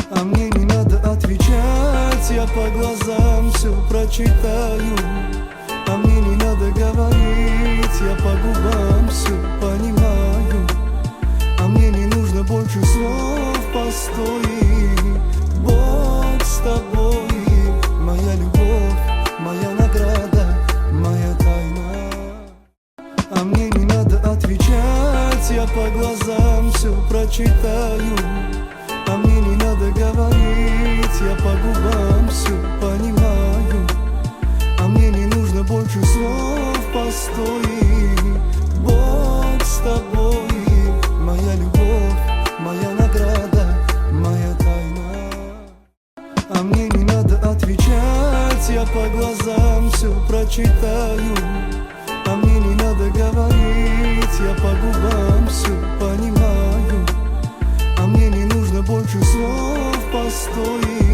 А мне не надо отвечать, я по глазам все прочитаю. А мне не надо говорить, я по губам все понимаю. А мне не нужно больше слов, постой. Бог с тобой, моя любовь, моя награда, моя тайна. А мне не надо отвечать, я по глазам все прочитаю. А мне не надо говорить, я по губам все понимаю. А мне не нужно больше слов, постой. Бог с тобой, моя любовь, моя награда, моя тайна. А мне не надо отвечать, я по глазам все прочитаю. А мне не надо говорить, я по губам все понимаю. А мне не нужно больше слов, постой.